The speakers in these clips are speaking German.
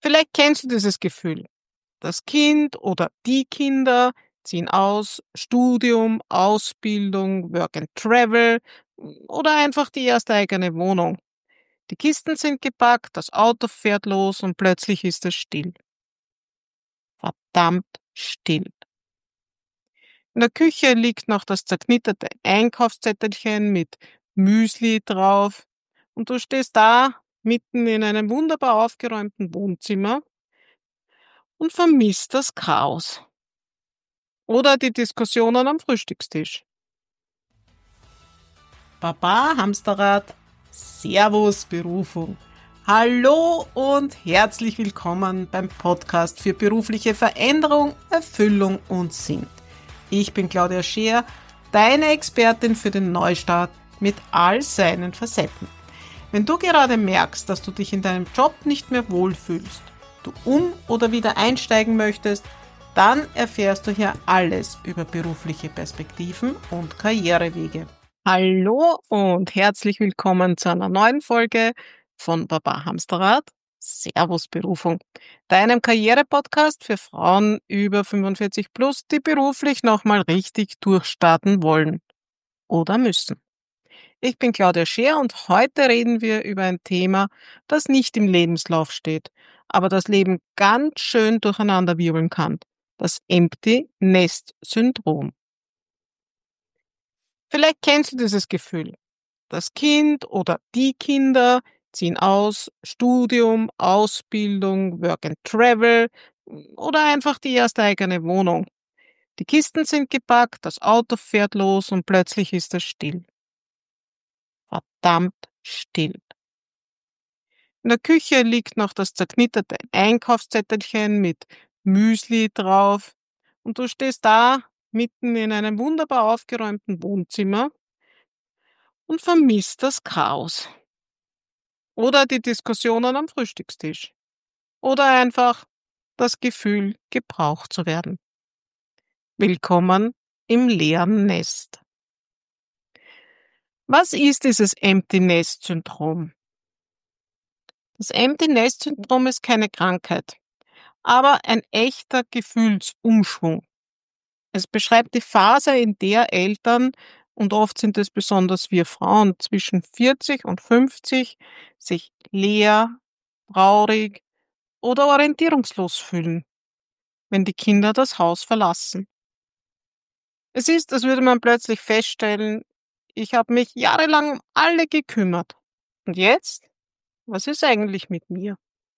Vielleicht kennst du dieses Gefühl. Das Kind oder die Kinder ziehen aus, Studium, Ausbildung, Work and Travel oder einfach die erste eigene Wohnung. Die Kisten sind gepackt, das Auto fährt los und plötzlich ist es still. Verdammt still. In der Küche liegt noch das zerknitterte Einkaufszettelchen mit Müsli drauf und du stehst da mitten in einem wunderbar aufgeräumten Wohnzimmer und vermisst das Chaos oder die Diskussionen am Frühstückstisch. Baba Hamsterrad, Servus Berufung. Hallo und herzlich willkommen beim Podcast für berufliche Veränderung, Erfüllung und Sinn. Ich bin Claudia Scheer, deine Expertin für den Neustart mit all seinen Facetten. Wenn du gerade merkst, dass du dich in deinem Job nicht mehr wohlfühlst, du oder wieder einsteigen möchtest, dann erfährst du hier alles über berufliche Perspektiven und Karrierewege. Hallo und herzlich willkommen zu einer neuen Folge von Baba Hamsterrad, Servus Berufung, deinem Karrierepodcast für Frauen über 45 plus, die beruflich nochmal richtig durchstarten wollen oder müssen. Ich bin Claudia Scheer und heute reden wir über ein Thema, das nicht im Lebenslauf steht, aber das Leben ganz schön durcheinanderwirbeln kann. Das Empty Nest Syndrom. Vielleicht kennst du dieses Gefühl. Das Kind oder die Kinder ziehen aus, Studium, Ausbildung, Work and Travel oder einfach die erste eigene Wohnung. Die Kisten sind gepackt, das Auto fährt los und plötzlich ist es still. Verdammt still. In der Küche liegt noch das zerknitterte Einkaufszettelchen mit Müsli drauf und du stehst da mitten in einem wunderbar aufgeräumten Wohnzimmer und vermisst das Chaos oder die Diskussionen am Frühstückstisch oder einfach das Gefühl, gebraucht zu werden. Willkommen im leeren Nest. Was ist dieses Empty Nest Syndrom? Das Empty Nest Syndrom ist keine Krankheit, aber ein echter Gefühlsumschwung. Es beschreibt die Phase, in der Eltern, und oft sind es besonders wir Frauen zwischen 40 und 50, sich leer, traurig oder orientierungslos fühlen, wenn die Kinder das Haus verlassen. Es ist, als würde man plötzlich feststellen, ich habe mich jahrelang um alle gekümmert. Und jetzt? Was ist eigentlich mit mir?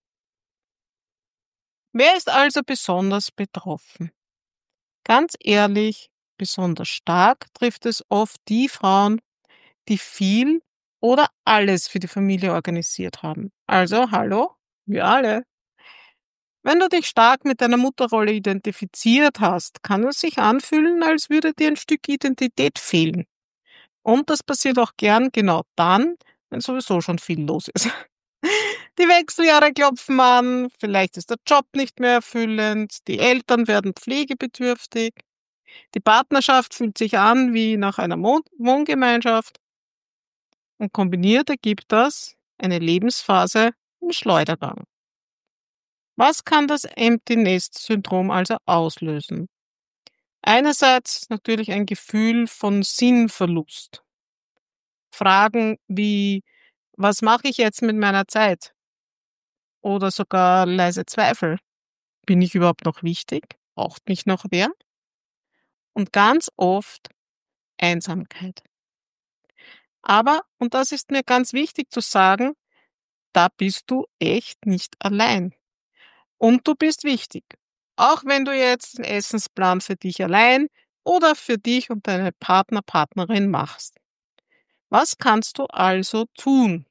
Wer ist also besonders betroffen? Ganz ehrlich, besonders stark trifft es oft die Frauen, die viel oder alles für die Familie organisiert haben. Also, hallo, wir alle. Wenn du dich stark mit deiner Mutterrolle identifiziert hast, kann es sich anfühlen, als würde dir ein Stück Identität fehlen. Und das passiert auch gern genau dann, wenn sowieso schon viel los ist. Die Wechseljahre klopfen an, vielleicht ist der Job nicht mehr erfüllend, die Eltern werden pflegebedürftig, die Partnerschaft fühlt sich an wie nach einer Wohngemeinschaft und kombiniert ergibt das eine Lebensphase im Schleudergang. Was kann das Empty Nest Syndrom also auslösen? Einerseits natürlich ein Gefühl von Sinnverlust. Fragen wie, was mache ich jetzt mit meiner Zeit? Oder sogar leise Zweifel. Bin ich überhaupt noch wichtig? Braucht mich noch wer? Und ganz oft Einsamkeit. Aber, und das ist mir ganz wichtig zu sagen, da bist du echt nicht allein. Und du bist wichtig. Auch wenn du jetzt den Essensplan für dich allein oder für dich und deine Partnerin machst. Was kannst du also tun?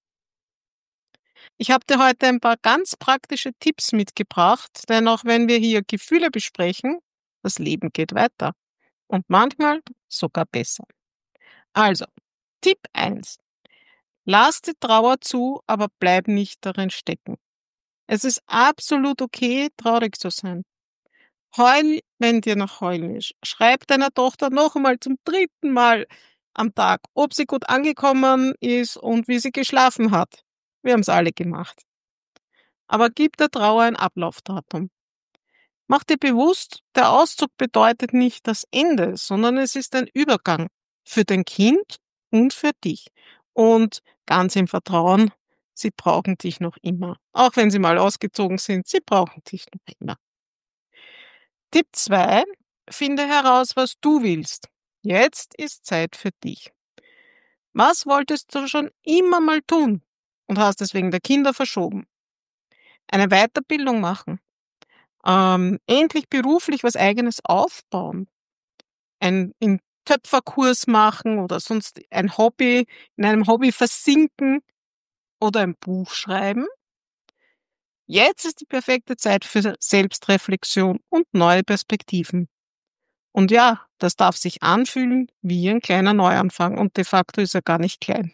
Ich habe dir heute ein paar ganz praktische Tipps mitgebracht, denn auch wenn wir hier Gefühle besprechen, das Leben geht weiter. Und manchmal sogar besser. Also, Tipp 1. Lass die Trauer zu, aber bleib nicht darin stecken. Es ist absolut okay, traurig zu sein. Heul, wenn dir nach Heulen ist. Schreib deiner Tochter noch einmal zum 3. Mal am Tag, ob sie gut angekommen ist und wie sie geschlafen hat. Wir haben es alle gemacht. aber gib der Trauer ein Ablaufdatum. Mach dir bewusst, der Auszug bedeutet nicht das Ende, sondern es ist ein Übergang für dein Kind und für dich. Und ganz im Vertrauen, sie brauchen dich noch immer. Auch wenn sie mal ausgezogen sind, sie brauchen dich noch immer. Tipp 2: Finde heraus, was du willst. Jetzt ist Zeit für dich. Was wolltest du schon immer mal tun und hast es wegen der Kinder verschoben? Eine Weiterbildung machen. Endlich beruflich was Eigenes aufbauen. Einen Töpferkurs machen oder sonst ein Hobby, in einem Hobby versinken oder ein Buch schreiben. Jetzt ist die perfekte Zeit für Selbstreflexion und neue Perspektiven. Und ja, das darf sich anfühlen wie ein kleiner Neuanfang und de facto ist er gar nicht klein.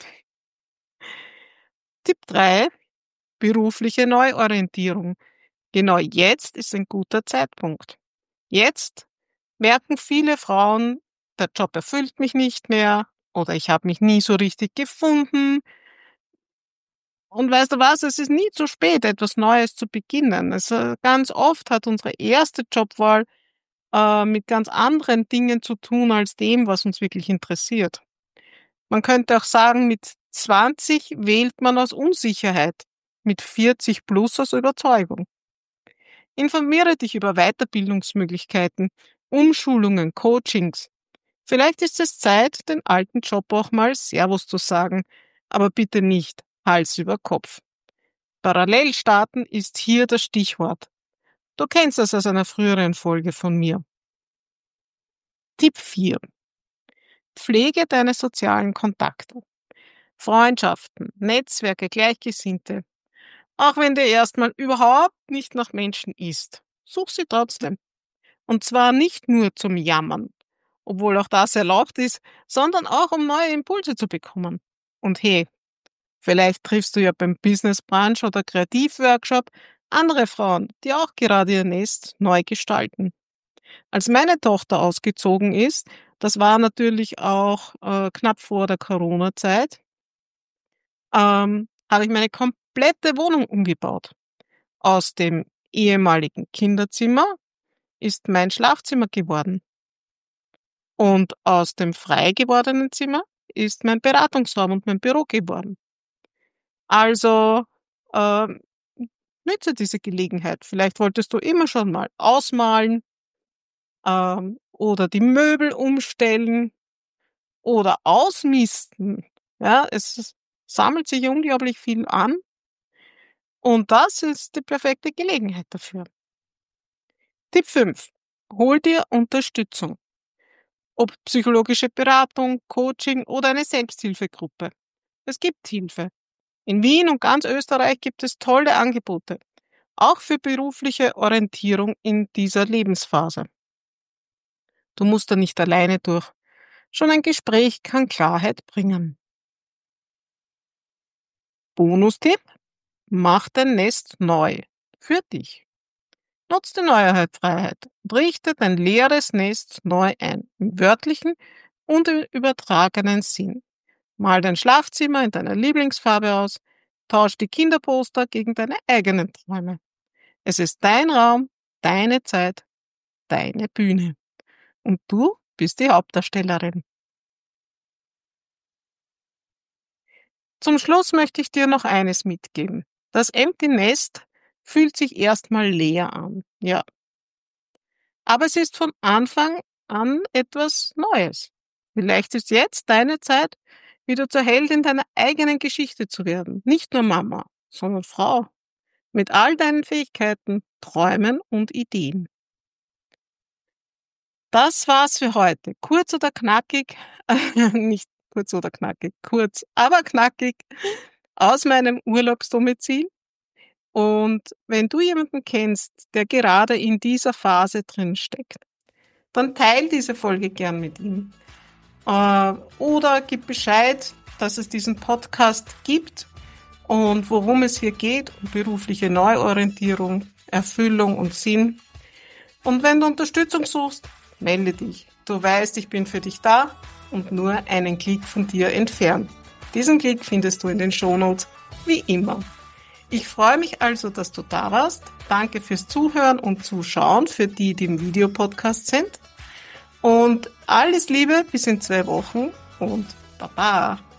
Tipp 3: Berufliche Neuorientierung. Genau jetzt ist ein guter Zeitpunkt. Jetzt merken viele Frauen, der Job erfüllt mich nicht mehr oder ich habe mich nie so richtig gefunden. Und weißt du was, es ist nie zu spät, etwas Neues zu beginnen. Ganz oft hat unsere erste Jobwahl mit ganz anderen Dingen zu tun als dem, was uns wirklich interessiert. Man könnte auch sagen, mit 20 wählt man aus Unsicherheit, mit 40 plus aus Überzeugung. Informiere dich über Weiterbildungsmöglichkeiten, Umschulungen, Coachings. Vielleicht ist es Zeit, den alten Job auch mal Servus zu sagen, aber bitte nicht Hals über Kopf. Parallel starten ist hier das Stichwort. Du kennst das aus einer früheren Folge von mir. Tipp 4: Pflege deine sozialen Kontakte. Freundschaften, Netzwerke, Gleichgesinnte. Auch wenn dir erstmal überhaupt nicht nach Menschen ist, such sie trotzdem. Und zwar nicht nur zum Jammern, obwohl auch das erlaubt ist, sondern auch um neue Impulse zu bekommen. Und hey, vielleicht triffst du ja beim Business Brunch oder Kreativworkshop andere Frauen, die auch gerade ihr Nest neu gestalten. Als meine Tochter ausgezogen ist, das war natürlich auch knapp vor der Corona-Zeit, habe ich meine komplette Wohnung umgebaut. Aus dem ehemaligen Kinderzimmer ist mein Schlafzimmer geworden. Und aus dem frei gewordenen Zimmer ist mein Beratungsraum und mein Büro geworden. Also ähm, nütze diese Gelegenheit. Vielleicht wolltest du immer schon mal ausmalen oder die Möbel umstellen oder ausmisten. Ja, sammelt sich unglaublich viel an und das ist die perfekte Gelegenheit dafür. Tipp 5: Hol dir Unterstützung. Ob psychologische Beratung, Coaching oder eine Selbsthilfegruppe. Es gibt Hilfe. In Wien und ganz Österreich gibt es tolle Angebote, auch für berufliche Orientierung in dieser Lebensphase. Du musst da nicht alleine durch. Schon ein Gespräch kann Klarheit bringen. Bonustipp: Mach dein Nest neu. Für dich. Nutz die Neuheit und richte dein leeres Nest neu ein. Im wörtlichen und im übertragenen Sinn. Mal dein Schlafzimmer in deiner Lieblingsfarbe aus. Tausch die Kinderposter gegen deine eigenen Träume. Es ist dein Raum, deine Zeit, deine Bühne. Und du bist die Hauptdarstellerin. Zum Schluss möchte ich dir noch eines mitgeben. Das Empty Nest fühlt sich erstmal leer an. Ja. Aber es ist von Anfang an etwas Neues. Vielleicht ist jetzt deine Zeit, wieder zur Heldin deiner eigenen Geschichte zu werden. Nicht nur Mama, sondern Frau. Mit all deinen Fähigkeiten, Träumen und Ideen. Das war's für heute. Kurz oder knackig, nicht kurz oder knackig, kurz, aber knackig aus meinem Urlaubsdomizil. Und wenn du jemanden kennst, der gerade in dieser Phase drin steckt, dann teil diese Folge gern mit ihm. Oder gib Bescheid, dass es diesen Podcast gibt und worum es hier geht, um berufliche Neuorientierung, Erfüllung und Sinn. Und wenn du Unterstützung suchst, melde dich. Du weißt, ich bin für dich da und nur einen Klick von dir entfernt. Diesen Klick findest du in den Shownotes, wie immer. Ich freue mich also, dass du da warst. Danke fürs Zuhören und Zuschauen für die, die im Videopodcast sind. Und alles Liebe bis in 2 Wochen und Baba!